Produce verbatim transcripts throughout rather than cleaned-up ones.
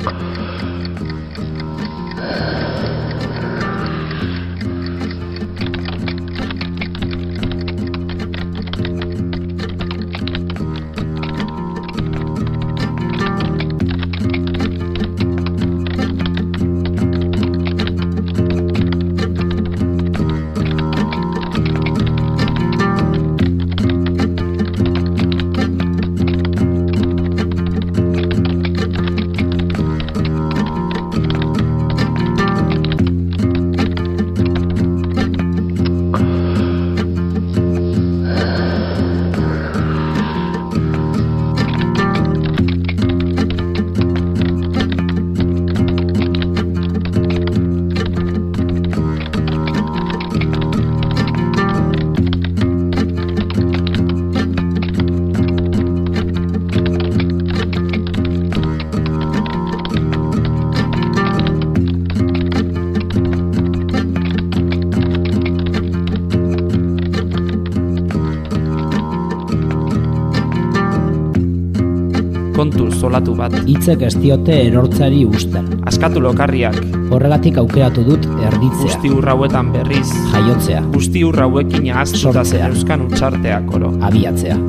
kontu zolatu bat. Hitzek ez diote erortzari usten. Askatu lokarriak. Horregatik aukeratu dut erditzea. Guzti urrauetan berriz. Jaiotzea. Guzti urrauekin ahaztuta zeneuzkan utxarteak oro. Abiatzea.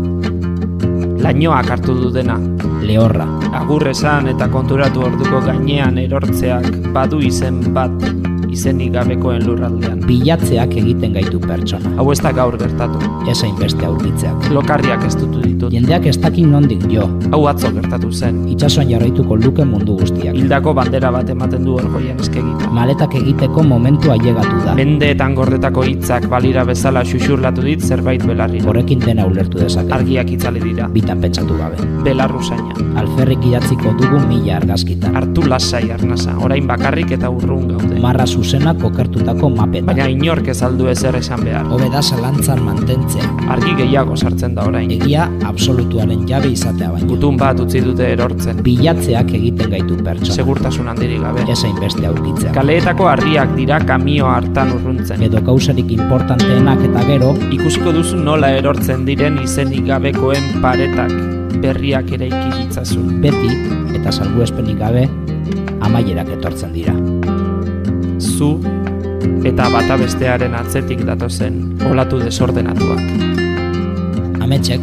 Lainoak hartu du dena. Lehorra. Agur esan eta konturatu orduko gainean erortzeak badu izen bat. Izenik gabekoen lurraldean. Bilatzeak egiten gaitu pertsona. Hau ez da gaur gertatu. Esain beste aurkitzeak. Lokarriak ez dutu ditut. Jendeak ez dakin nondik jo. Hau atzo gertatu zen. Itsasoan jarraituko luke mundu guztiak. Hildako bandera bat ematen du orgoian eskegita. Maletak egiteko momentua ailegatu da. Mendeetan gordetako hitzak balira bezala xuxurlatu dit zerbait belarrira. Horrekin dena ulertu dezake. Argiak itzali dira. Bitan pentsatu gabe. Belarru zaina. Alferrik idatziko dugu mila argazkitan. Hartu lasai arnasa, orain bakarrik eta urrun gaude. Marra zuzena kokertutako mapetan. Baina inork ez aldu ezer esan behar. Hobe da zalantzan mantentzea. Argi gehiago sartzen da orain. Egia absolutuaren jabe izatea baino. Gutun bat utzi dute erortzen. Bilatzeak egiten gaitu pertsona. Segurtasun handirik gabe. Esain beste aurkitzea. Kaleetako harriak dira kamio hartan urruntzen. Edo kausarik importanteenak eta gero ikusiko duzu nola erortzen diren izenik gabekoen paretak berriak eraiki ditzazun. Beti eta salbuespenik gabe amaierak etortzen dira. Zu eta bata bestearen atzetik datozen olatu desordenatuak. Ametsek.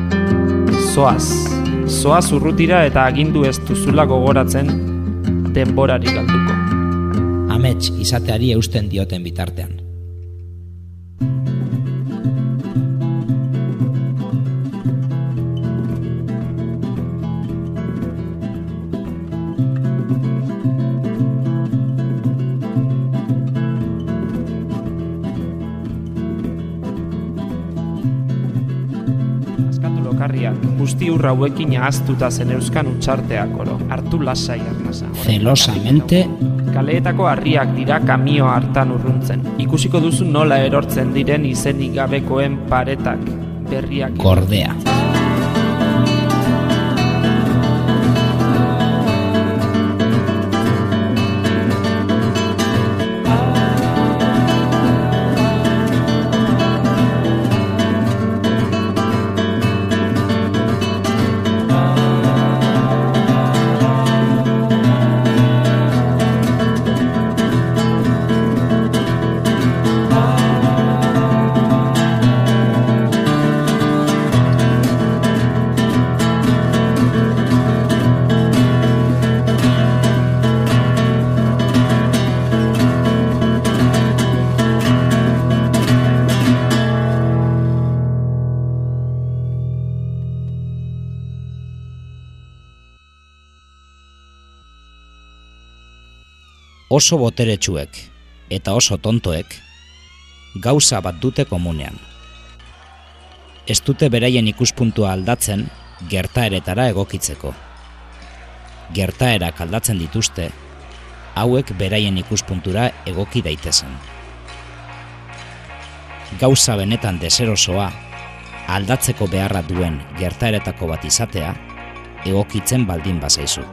Zoaz, zoaz urrutira eta agindu ez duzula gogoratzen denborari galduko. Amets izateari eusten dioten bitartean. Guzti urra hauekin ahaztuta zeneuzkan utxarteak oro. Hartu lasai arnasa. Zelosamente. Kaleetako harriak dira kamio hartan urruntzen. Ikusiko duzu nola erortzen diren izenik gabekoen paretak berriak. Gordea. Oso boteretsuek eta oso tontoek gauza bat dute komunean. Ez dute beraien ikuspuntua aldatzen gertaeretara egokitzeko. Gertaerak aldatzen dituzte, hauek beraien ikuspuntura egoki daitezen. Gauza benetan deserosoa, aldatzeko beharra duen gertaeretako bat izatea, egokitzen baldin bazaizu.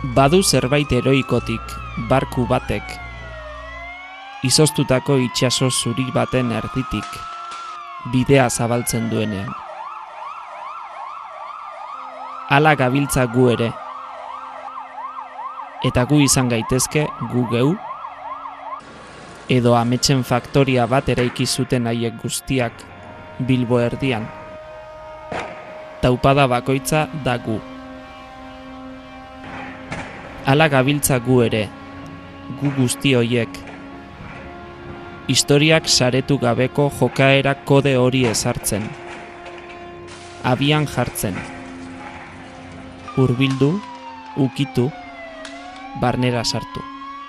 Badu zerbait heroikotik, barku batek, izoztutako itsaso zuri baten erditik, bidea zabaltzen duenean. Hala gabiltza gu ere, eta gu izan gaitezke gu geu, edo ametsen faktoria bat eraiki zuten haiek guztiak Bilbo erdian. Taupada bakoitza da gu. Hala gabiltza gu ere, gu guzti hoiek. Historiak saretu gabeko jokaera kode hori ezartzen. Abian jartzen. Hurbildu, ukitu, barnera sartu.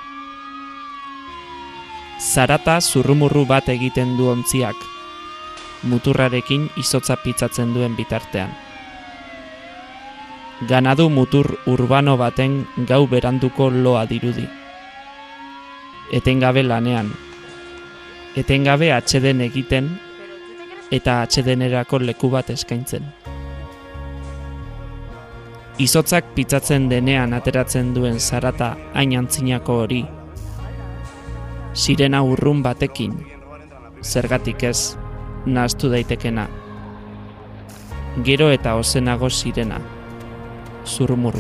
Zarata zurrumurru bat egiten du ontziak, muturrarekin izotza pitzatzen duen bitartean. Ganadu mutur urbano baten gau beranduko loa dirudi. Etengabe lanean, etengabe atseden egiten eta atsedenerako leku bat eskaintzen. Izotzak pitzatzen denean ateratzen duen zarata hain antzinako hori, sirena urrun batekin, zergatik ez, nahaztu daitekena. Gero eta ozenago sirena, zurrumurru.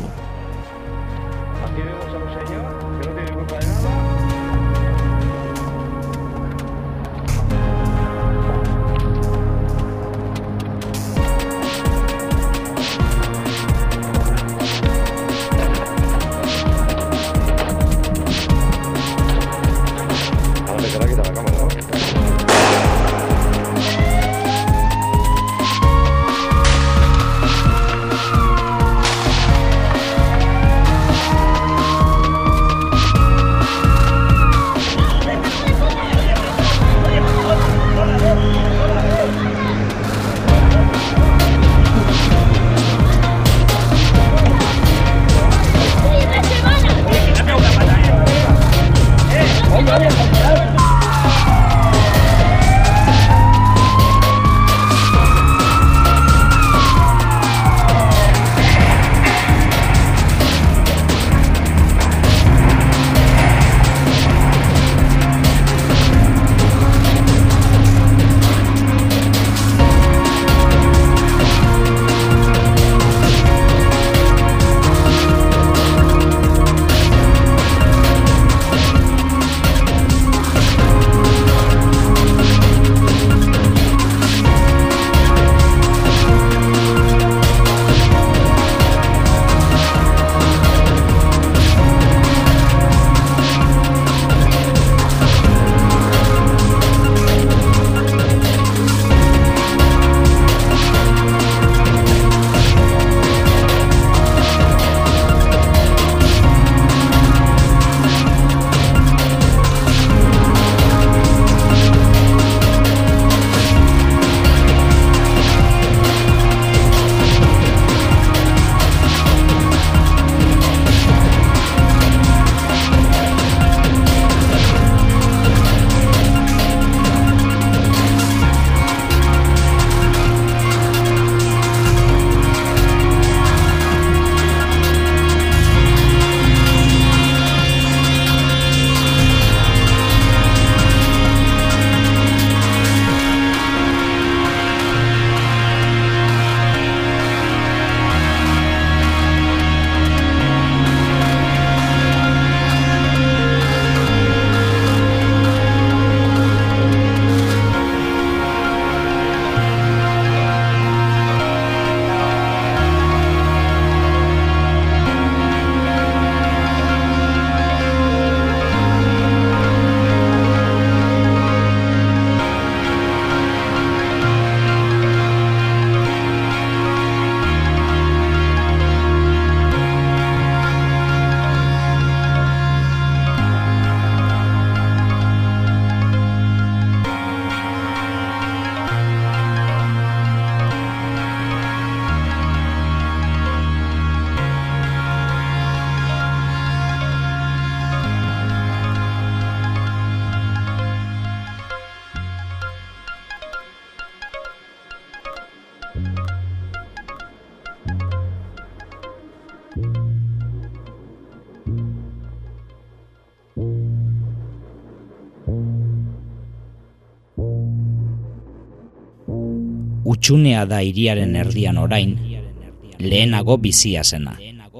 Utxunea da hiriaren erdian orain, lehenago bizia zena.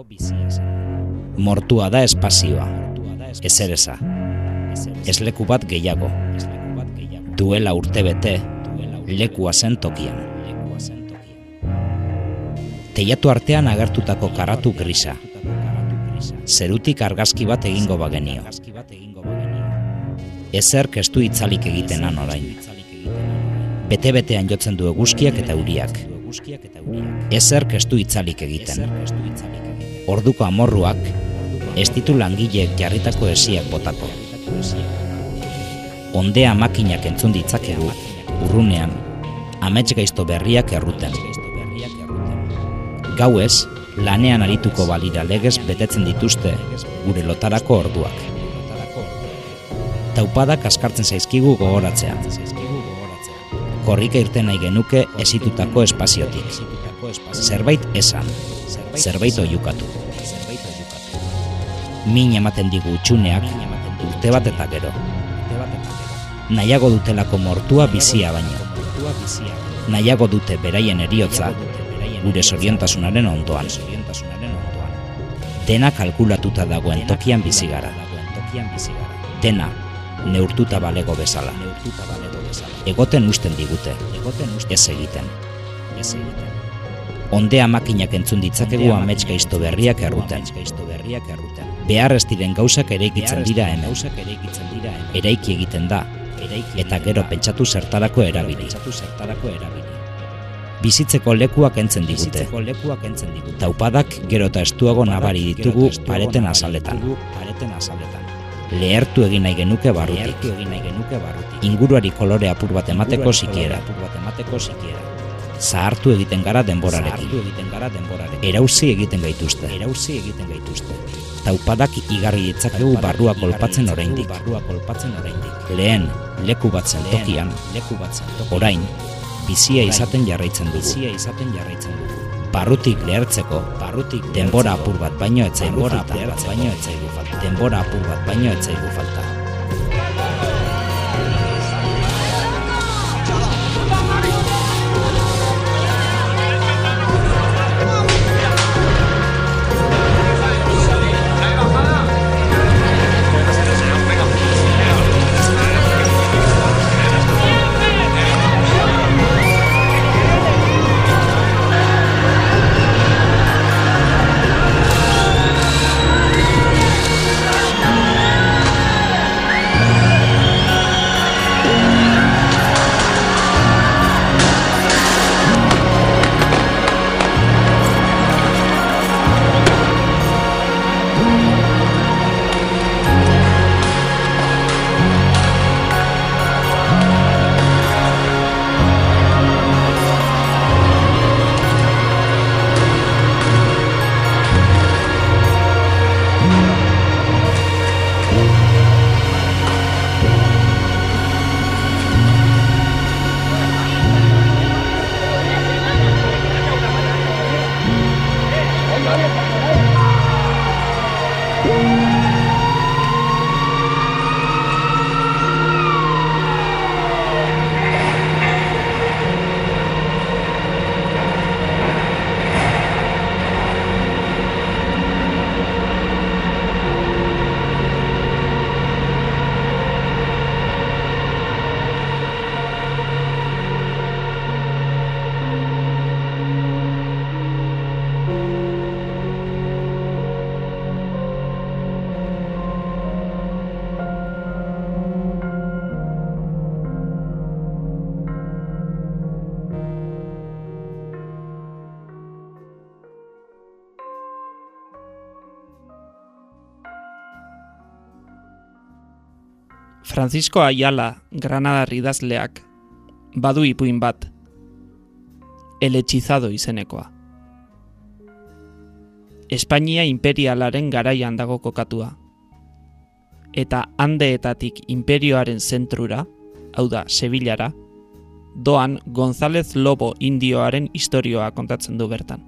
Mortua da espazioa, ezereza, ez leku bat gehiago. Duela urtebete, lekua zen tokian. Teiatu artean agertutako karratu grisa. Zerutik argazki bat egingo bagenio. Ezer kestu itzalik egitenan orain. Bete-betean jotzen du eguzkiak eta euriak. Ezer kestu itzalik egiten. Orduko amorruak, ez ditu langileek jarritako esiak botako. Ondea makinak entzun ditzakegu, urrunean, amets gaizto berriak erruten. Gauez, lanean arituko balira legez betetzen dituzte gure lotarako orduak. Taupadak askartzen zaizkigu gogoratzean. Korrika irten nahi genuke ezitutako espaziotik. Zerbait esan, zerbait oiukatu. Min ematen digu utxuneak urte bat eta gero. Nahiago dutelako mortua bizia baino. Nahiago dute beraien heriotza gure zoriontasunaren ondoan. Dena kalkulatuta dagoen tokian bizi gara. Dena neurtuta balego bezala. Egoten usten digute, ez egiten. Ondea makinak entzun ditzakegu amets gaizto berriak erruten. Behar ez diren gauzak eraikitzen dira hemen. Eraiki egiten da, eta gero pentsatu zertarako erabili. Bizitzeko lekuak entzen digute. Taupadak gero eta estuago nabari ditugu pareten azaletan. Lehertu egin nahi genuke barrutik. Inguruari kolore apur bat emateko sikiera. Zahartu egiten gara denborarekin. Erauzi egiten gaituzte. Taupadak igarri ditzakegu barrua kolpatzen oraindik. Lehen, leku bat zen tokian, orain, bizia izaten jarraitzen dugu. Barrutik lehertzeko, denbora apur bat baino ez zaigu falta. Denbora apur bat baino ez zaigu falta. Francisco Ayala, Granadar idazleak, badu ipuin bat, El hechizado izenekoa. Espainia imperialaren garaian dago kokatua. Eta Andeetatik imperioaren zentrura, hau da, Sevillara, doan González Lobo indioaren istorioa kontatzen du bertan.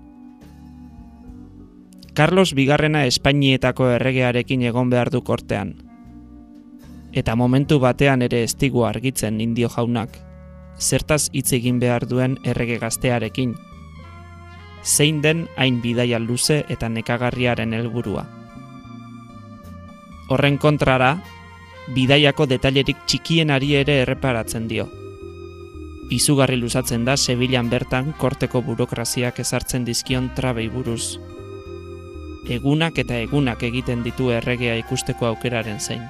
Carlos Bigarrena Espainietako erregearekin egon behar du kortean. Eta momentu batean ere ez digu argitzen indio jaunak, zertaz hitz egin behar duen errege gaztearekin. Zein den hain bidaia luze eta nekagarriaren helburua. Horren kontrara, bidaiako detailerik txikienari ere erreparatzen dio. Izugarri luzatzen da Sevillan bertan korteko burokraziak ezartzen dizkion trabei buruz. Egunak eta egunak egiten ditu erregea ikusteko aukeraren zein.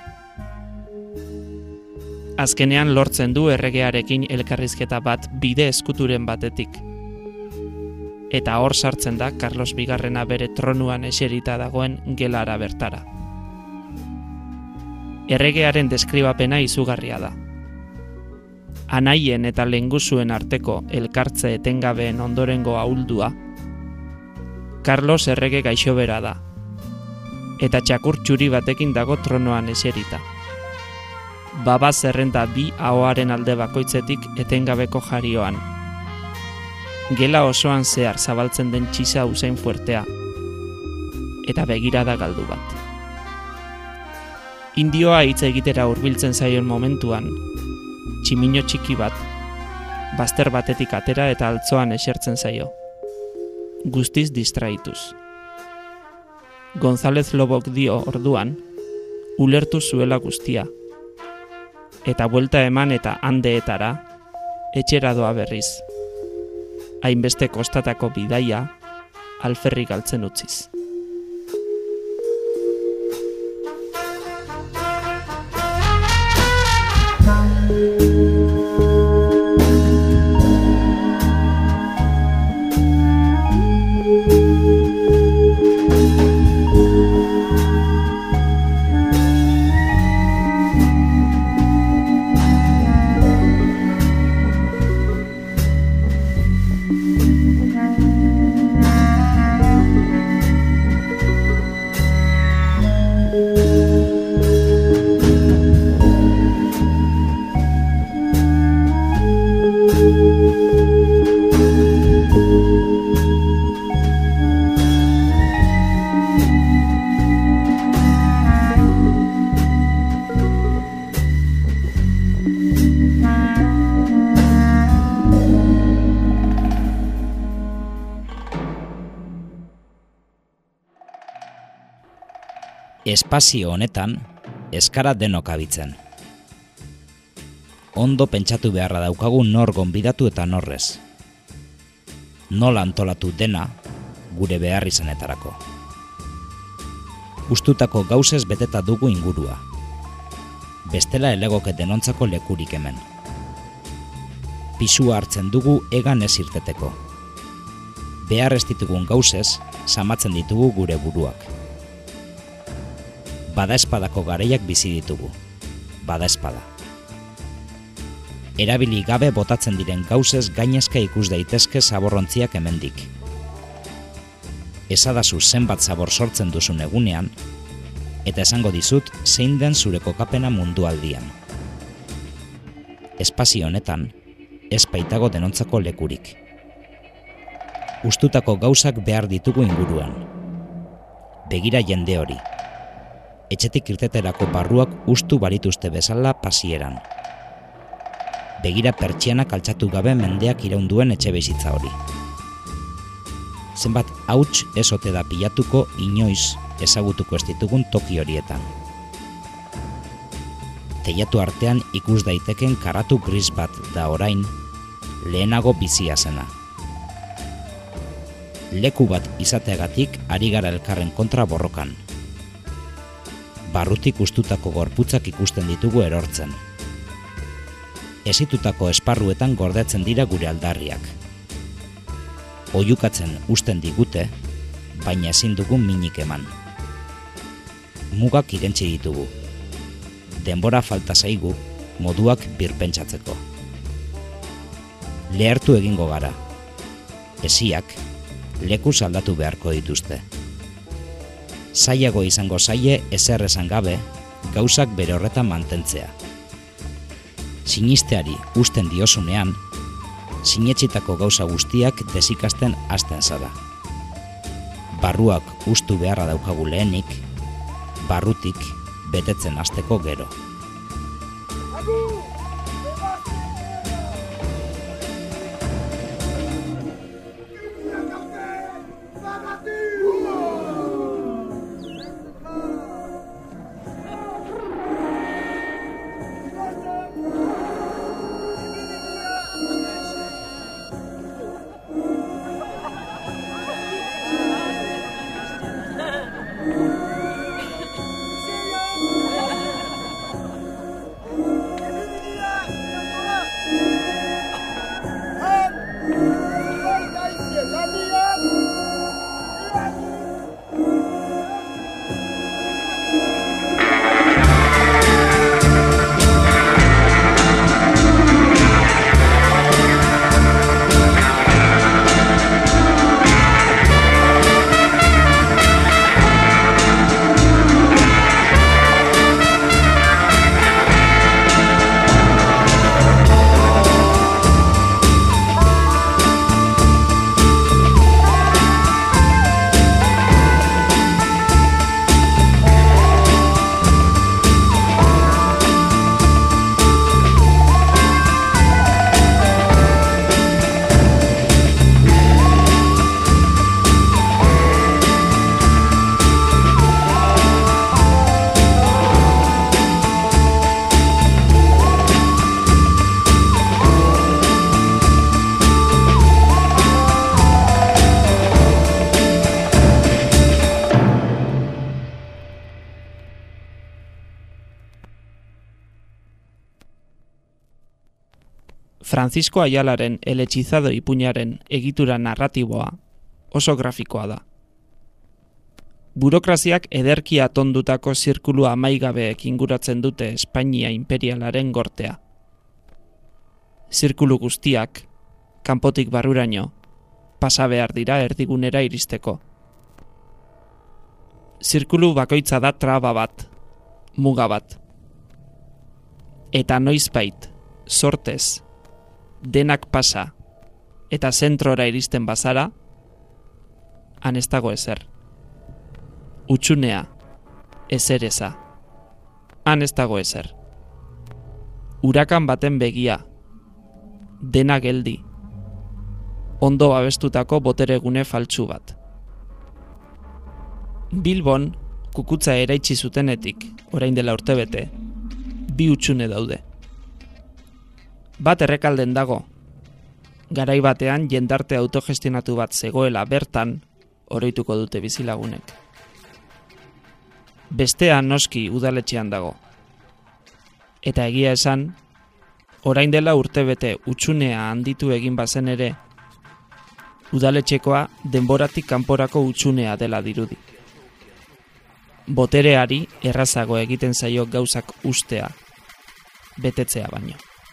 Azkenean lortzen du erregearekin elkarrizketa bat bide eskuturen batetik. Eta hor sartzen da Carlos Bigarrena bere tronuan eserita dagoen gelara bertara. Erregearen deskribapena izugarria da. Anaien eta lehengusuen arteko elkartze etengabeen ondorengo ahuldua, Carlos errege gaixobera da, eta txakur txuri batekin dago tronoan eserita. Baba zerrenda bi ahoaren alde bakoitzetik etengabeko jarioan. Gela osoan zehar zabaltzen den txisa usain fuertea, eta begirada galdu bat. Indioa hitz egitera hurbiltzen zaion momentuan, tximino txiki bat, bazter batetik atera eta altzoan esertzen zaio. Guztiz distraituz. González Lobok dio orduan, ulertu zuela guztia, eta buelta eman eta handeetara, etxera doa berriz. Hainbeste kostatako bidaia, alferrik galtzen utziz. Espazio honetan, eskara denok abitzen. Ondo pentsatu beharra daukagu nor gonbidatu eta norrez. Nola antolatu dena gure behar izanetarako. Ustutako gauzez beteta dugu ingurua. Bestela elegoke denontzako lekurik hemen. Pisua hartzen dugu egan ez irteteko. Behar ez ditugun gauzez, samatzen ditugu gure buruak. Badaespadako garaiak bizi ditugu. Badaespada. Erabili gabe botatzen diren gauzez gainezka ikus daitezke zaborrontziak hemendik. Esadazu zenbat zabor sortzen duzun egunean, eta esango dizut zein den zure kokapena mundualdian. Espazio honetan, ez baitago denontzako lekurik. Ustutako gauzak behar ditugu inguruan. Begira jende hori. Etxetik irteterako barruak ustu barituzte bezala pasieran. Begira pertsianak altxatu gabe mendeak iraunduen etxe bizitza hori. Zenbat hauts ez ote da pilatuko inoiz ezagutuko ez ditugun toki horietan. Teiatu artean ikus daiteken karatu gris bat da orain, lehenago bizia zena. Leku bat izateagatik ari gara elkarren kontra borrokan. Barrutik ustutako gorputzak ikusten ditugu erortzen. Esitutako esparruetan gordetzen dira gure aldarriak. Oihukatzen usten digute, baina ezin dugu minik eman. Mugak irentsi ditugu. Denbora falta zaigu, moduak birpentsatzeko. Lehertu egingo gara. Hesiak, lekuz aldatu beharko dituzte. Zailago izango zaie ezer esan gabe, gauzak bere horretan mantentzea. Sinisteari usten diozunean, sinetxitako gauza guztiak desikasten hasten zara. Barruak ustu beharra daukagu lehenik, barrutik betetzen hasteko gero. Francisco Ayalaren El Hechizado ipuinaren egitura narratiboa oso grafikoa da. Burokraziak ederki atondutako zirkulu amaigabeek inguratzen dute Espainia imperialaren gortea. Zirkulu guztiak, kanpotik barruraino, pasa behar dira erdigunera iristeko. Zirkulu bakoitza da traba bat, muga bat. Eta noizbait, sortez, denak pasa, eta zentrora iristen bazara, han ez dago ezer. Utsunea, ezer eza. Han ez dago ezer. Urakan baten begia, dena geldi. Ondo abestutako boteregune faltsu bat. Bilbon, kukutza eraitsi zutenetik, orain dela urtebete, bi hutsune daude. Bat errekalden dago. Garai batean jendarte autogestionatu bat zegoela bertan, oroituko dute bizilagunek. Bestea noski udaletxean dago. Eta egia esan, orain dela urtebete hutsunea handitu egin bazen ere, udaletxekoa denboratik kanporako hutsunea dela dirudi. Botereari errazago egiten zaio gauzak ustea, betetzea baino.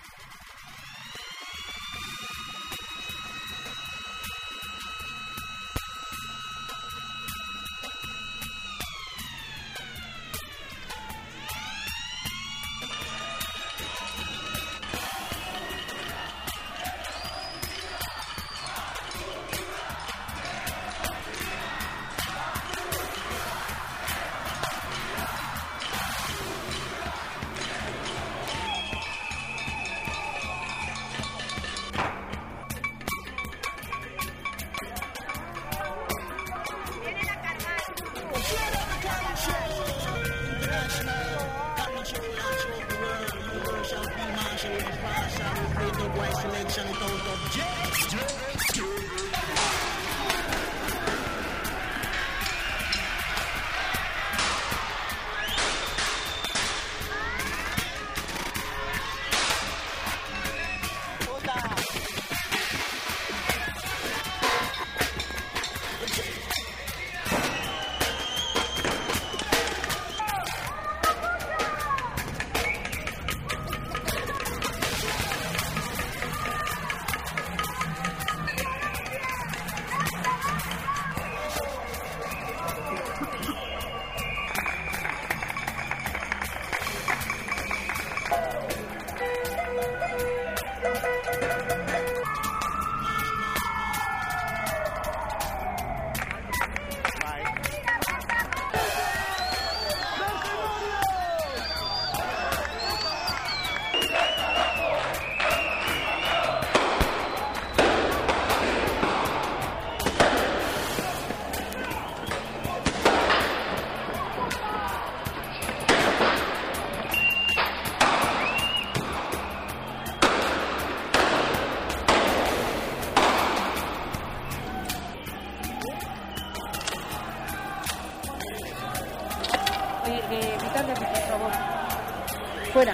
Fuera.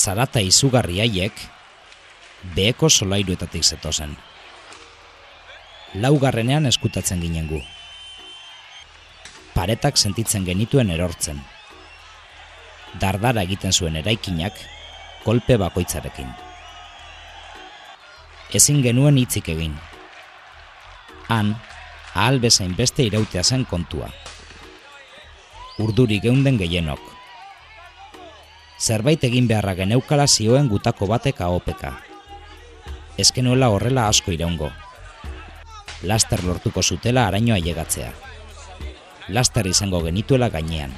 zarata izugarri haiek beheko solairuetatik zetozen. Laugarrenean eskutatzen ginen gu. Paretak sentitzen genituen erortzen. Dardara egiten zuen eraikinak kolpe bakoitzarekin. Ezin genuen hitzik egin. Han, ahal bezain beste irautea zen kontua. Urduri geunden gehienok. Zerbait egin beharra geneukala zioen gutako batek ahopeka. Ez genuela horrela asko iraungo. Laster lortuko zutela araño ailegatzea. Laster izango genituela gainean.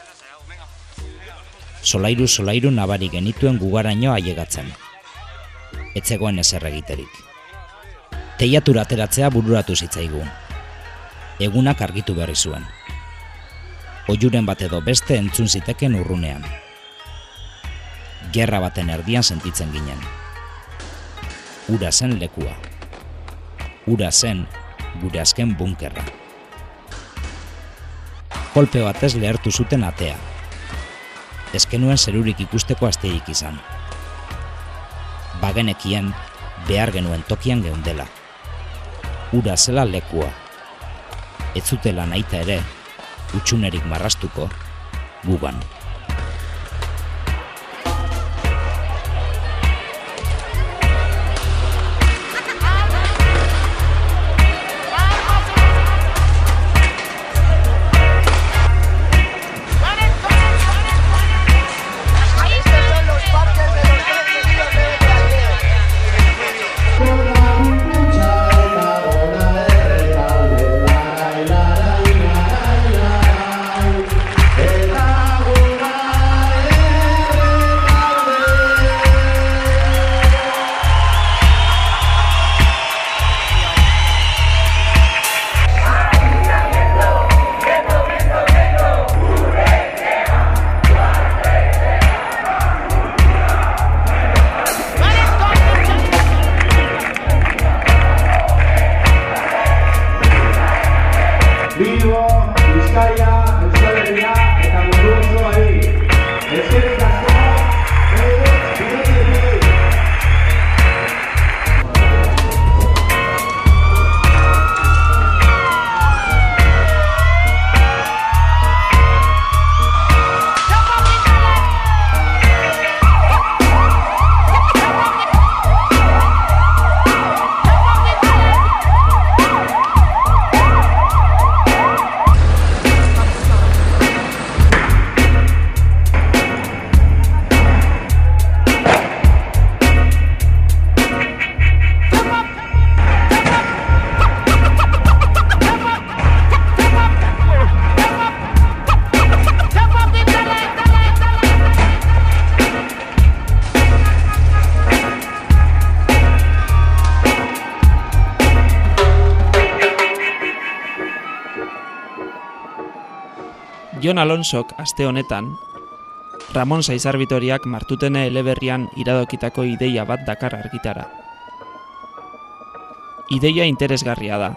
Solairu solairu nabari genituen gugaraino ailegatzen. Etzegoen ezer egiterik. Teiatura ateratzea bururatu zitzaigun. Egunak argitu berri zuen. Oihuren bat edo beste entzun ziteken urrunean. Gerra baten erdian sentitzen ginen. Ura zen lekua. Ura zen gure azken bunkerra. Kolpe batez lehertu zuten atea. Ez genuen zerurik ikusteko asterik izan. Bagenekien behar genuen tokian geundela. Ura zela lekua. Ez zutela nahita ere, utxunerik marrastuko, gugan. Jon Alonsok aste honetan, Ramon Saizar Bitoriak Martutene eleberrian iradokitako ideia bat dakar argitara. Ideia interesgarria da.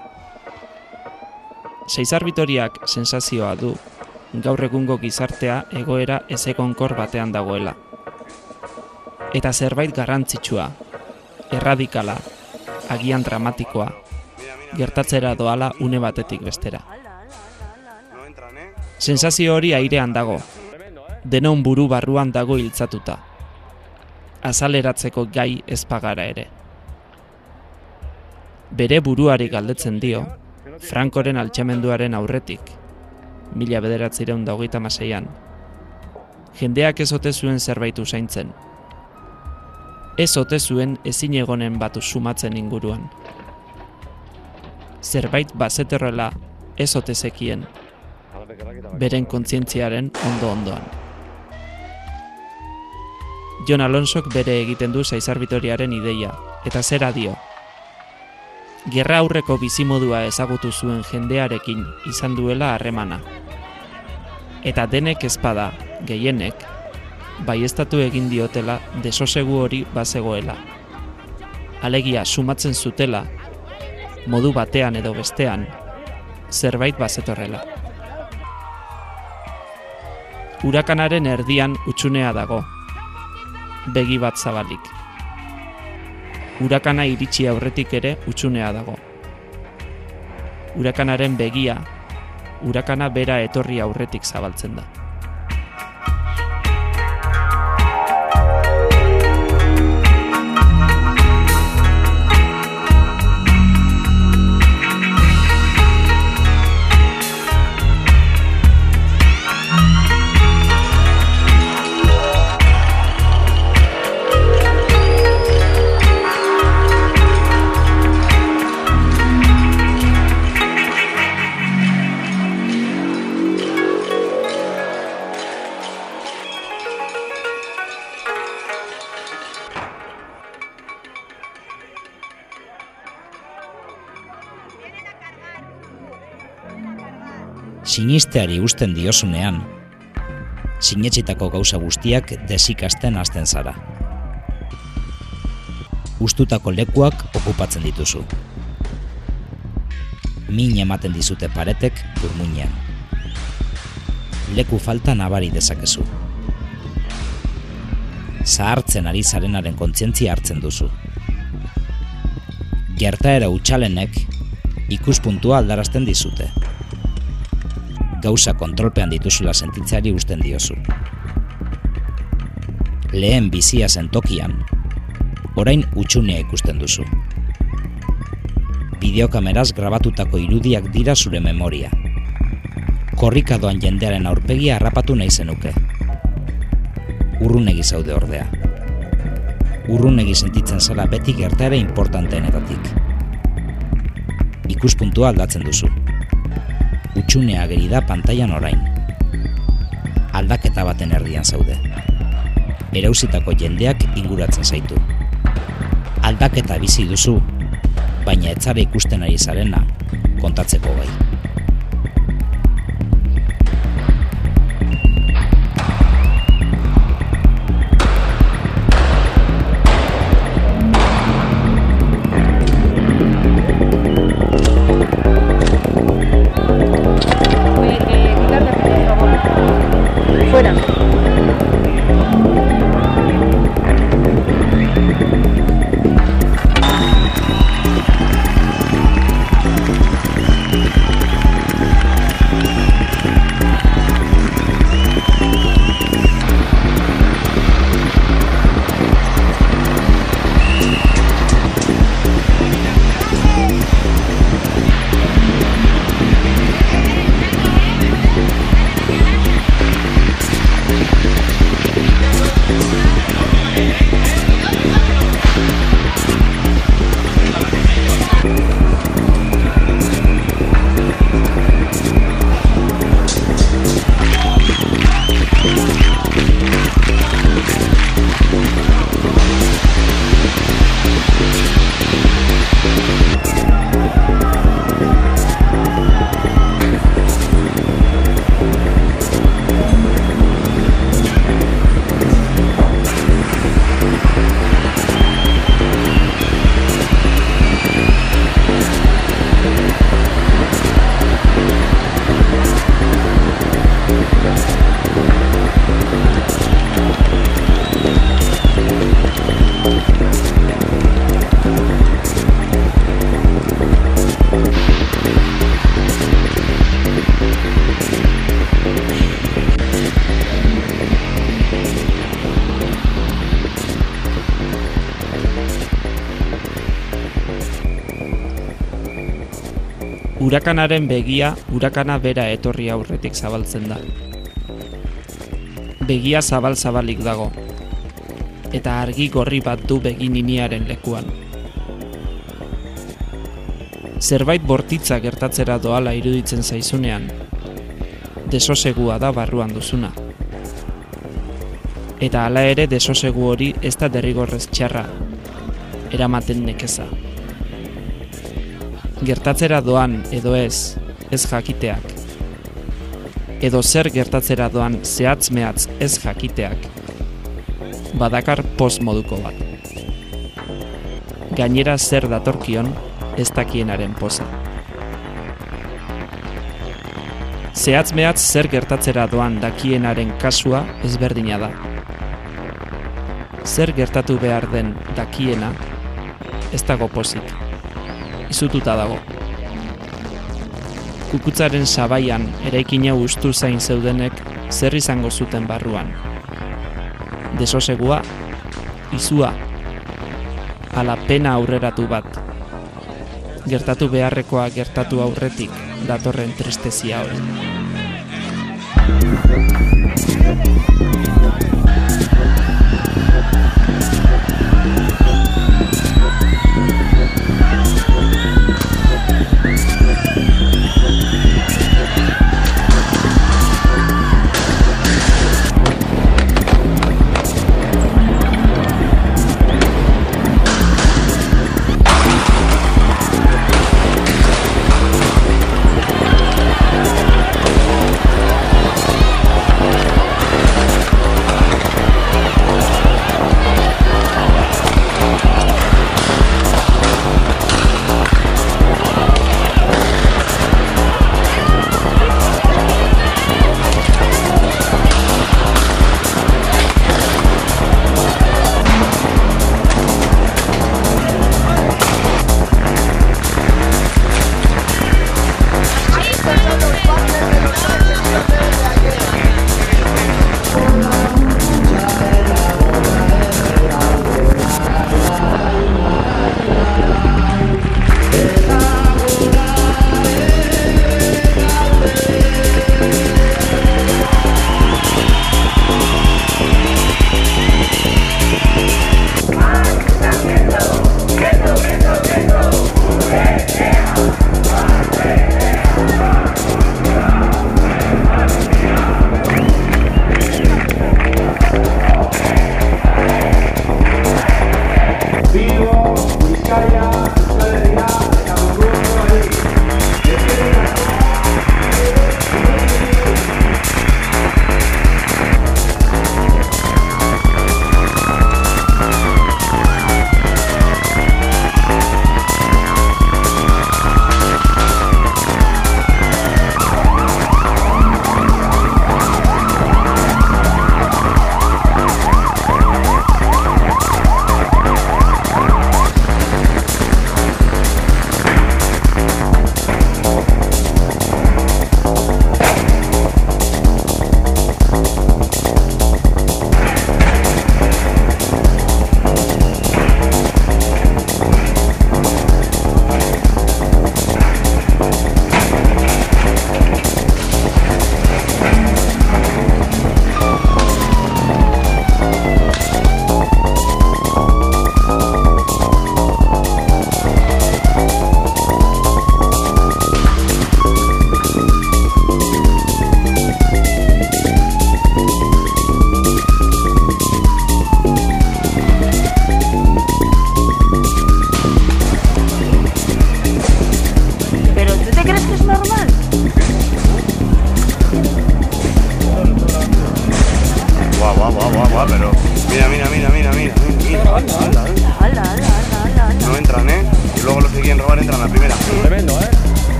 Saizar Bitoriak sensazioa du, gaur egungo gizartea egoera ezegonkor batean dagoela. Eta zerbait garrantzitsua, erradikala, agian dramatikoa, gertatzera doala une batetik bestera. Sensazio hori airean dago, denon buru barruan dago hiltzatuta. Azaleratzeko gai ez pagara ere. Bere buruari galdetzen dio, Frankoren altxamenduaren aurretik, mila bederatziehun eta hogeita hamaseian, jendeak ez ote zuen zerbait usaintzen. Ez ote zuen ezin egonen bat sumatzen inguruan. Zerbait bazeterrela ez ote zekien, beren kontzientziaren ondo-ondoan. Jon Alonsok bere egiten du Saizar Bitoriaren ideia, eta zera dio. Gerra aurreko bizimodua ezagutu zuen jendearekin izan duela harremana. Eta denek ezpada, gehienek, baieztatu egin diotela desosegu hori bazegoela. Alegia sumatzen zutela, modu batean edo bestean, zerbait bazetorrela. Urakanaren erdian utxunea dago. begi bat zabalik. Urakana iritsi aurretik ere hutsunea dago. Urakanaren begia, urakana bera etorri aurretik zabaltzen da. Sinisteari usten diozunean, sinetxitako gauza guztiak desikasten hasten zara. Ustutako lekuak okupatzen dituzu. Min ematen dizute paretek burmuinean. Leku falta nabari dezakezu. Zahartzen ari zarenaren kontzientzia hartzen duzu. Gertaera hutsalenek ikuspuntua aldarazten dizute. Gauza kontrolpean dituzula sentitzeari usten diozu. Lehen bizia zen tokian, orain hutsunea ikusten duzu. Bideokameraz grabatutako irudiak dira zure memoria. Korrika doan jendearen aurpegia harrapatu nahi zenuke. Urrunegi zaude ordea. Urrunegi sentitzen zara beti gertaera importanteenetatik. Ikuspuntua aldatzen duzu. Hutsunea ageri da pantailan orain. Aldaketa baten erdian zaude. Erauzitako jendeak inguratzen zaitu. Aldaketa bizi duzu, baina ez zara ikusten ari zarena kontatzeko gai. Urakanaren begia urakana bera etorri aurretik zabaltzen da. Begia zabal-zabalik dago, eta argi gorri bat du begininiaren lekuan. Zerbait bortitza gertatzera doala iruditzen zaizunean, desosegua da barruan duzuna. Eta hala ere desosegu hori ez da derrigorrez txarra, eramaten nekeza. Gertatzera doan edo ez, ez jakiteak. Edo zer gertatzera doan zehatz-mehatz ez jakiteak. Badakar poz moduko bat. Gainera zer datorkion ez dakienaren poza. Zehatz-mehatz zer gertatzera doan dakienaren kasua ezberdina da. zer gertatu behar den dakiena, ez dago pozik. Izututa dago. Kukutzaren sabaian eraikina hustu zain zeudenek zer izango zuten barruan. Desosegua, izua, ala pena aurreratu bat. Gertatu beharrekoa gertatu aurretik datorren tristezia hori.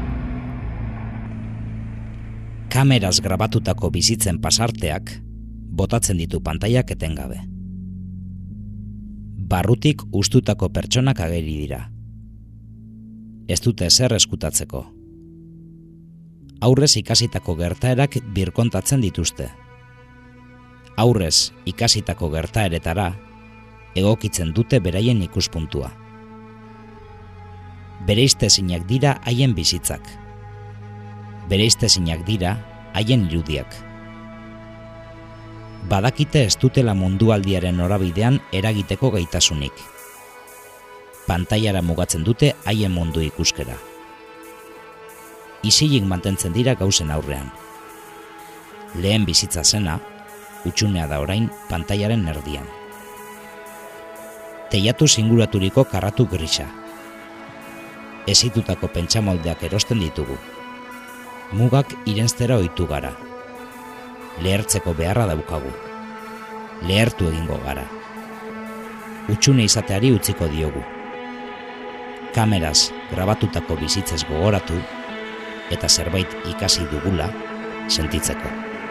Kameraz grabatutako bizitzen pasarteak botatzen ditu pantailak etengabe. Barrutik ustutako pertsonak ageri dira. Ez dute ezer eskutatzeko. Aurrez ikasitako gertaerak birkontatzen dituzte. Aurrez ikasitako gertaeretara egokitzen dute beraien ikuspuntua. Bereiztezinak dira haien bizitzak. Bereiztezinak dira haien irudiak. Badakite ez dutela mundualdiaren norabidean eragiteko gaitasunik. Pantailara mugatzen dute haien mundu ikuskera. Isilik mantentzen dira gauzen aurrean. Lehen bizitza zena, hutsunea da orain pantailaren erdian. Teiatu singuraturiko karratu grisa. Ezitutako pentsamoldeak erosten ditugu. Mugak irenstera ohitu gara. Lehertzeko beharra daukagu. Lehertu egingo gara. Hutsune izateari utziko diogu. Kameraz grabatutako bizitzez gogoratu eta zerbait ikasi dugula sentitzeko.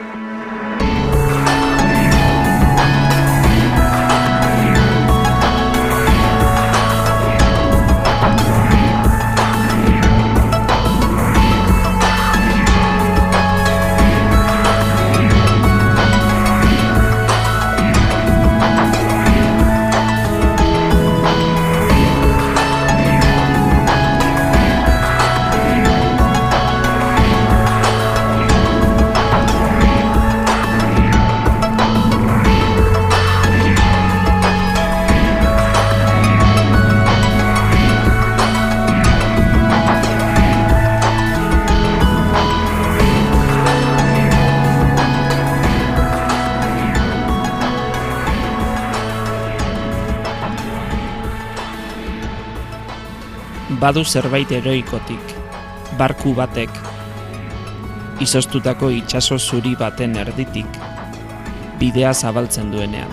Badu zerbait heroikotik, barku batek, izoztutako itsaso zuri baten erditik, bidea zabaltzen duenean.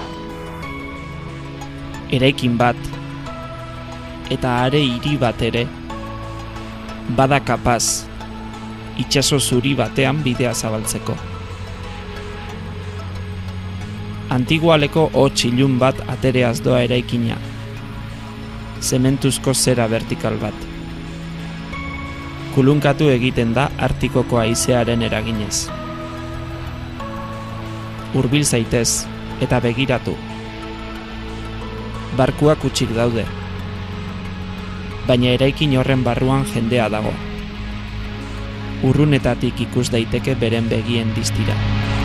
Eraikin bat, eta are hiri bat ere, bada kapaz, itsaso zuri batean bidea zabaltzeko. Antigualeko hots ilun bat atereaz doa eraikina, zementuzko zera vertikal bat. Kulunkatu egiten da Artikoko haizearen eraginez. Hurbil zaitez eta begiratu. Barkuak hutsik daude, baina eraikin horren barruan jendea dago. Urrunetatik ikus daiteke beren begien distira.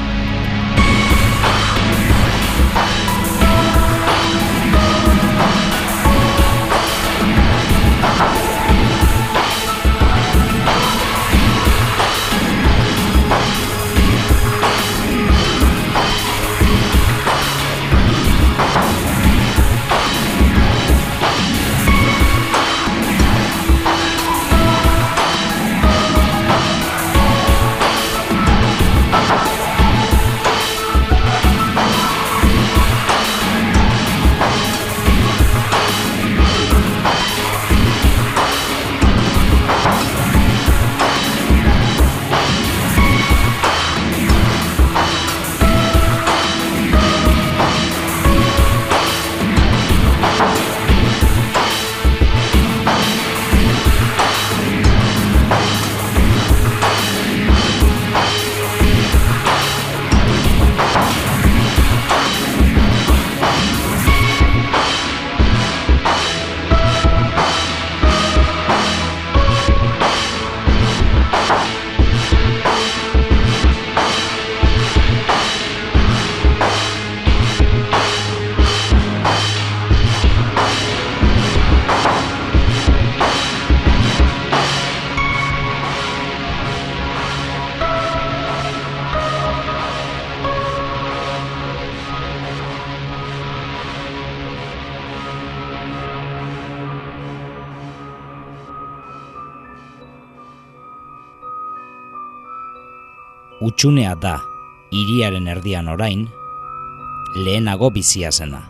Hutsunea da, hiriaren erdian orain, lehenago bizia zena.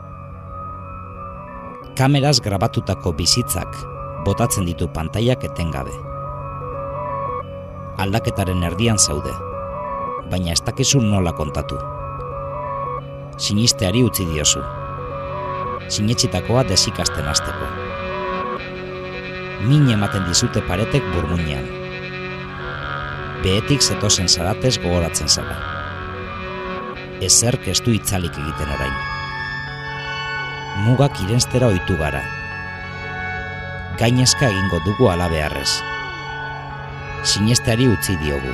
Kameraz grabatutako bizitzak botatzen ditu pantailak etengabe. Aldaketaren erdian zaude, baina ez dakizu nola kontatu. Sinisteari utzi diozu. Sinetxitakoa desikasten hasteko. Min ematen dizute paretek burmuinean. Behetik zetozen zaratez gogoratzen zara. Ezerk ez du itzalik egiten orain. Mugak irenstera ohitu gara. Gainezka egingo dugu halabeharrez. Sinesteari utzi diogu.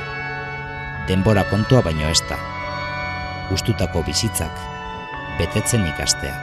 Denbora kontua baino ez da. Ustutako bizitzak betetzen ikastea.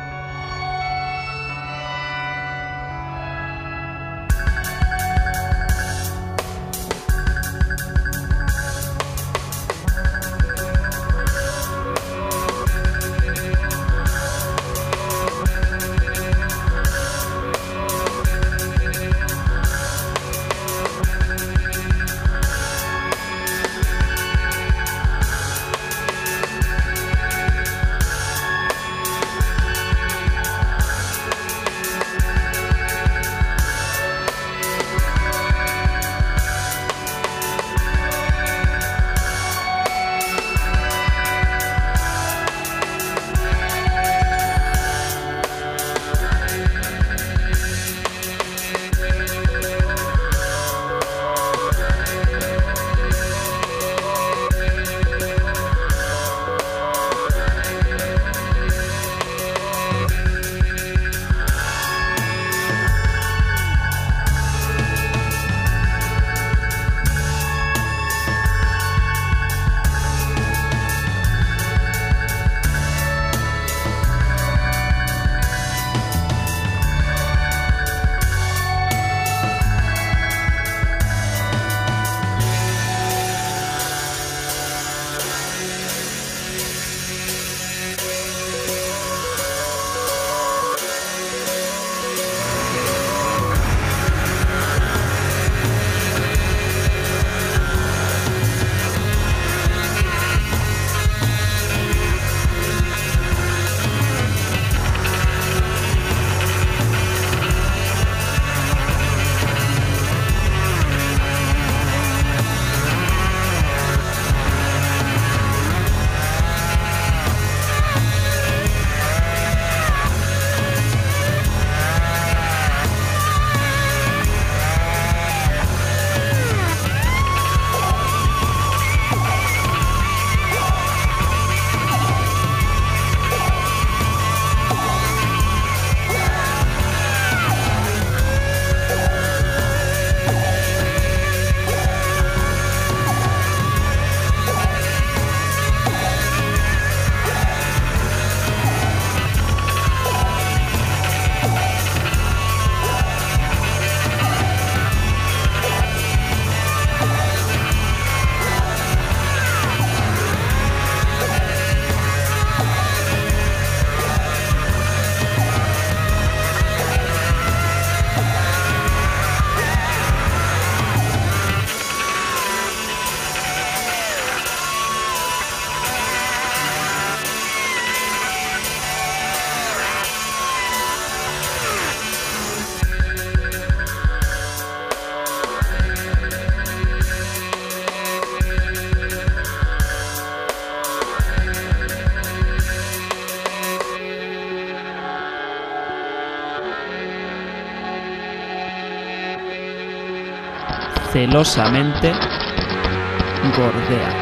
celosamente Gordea.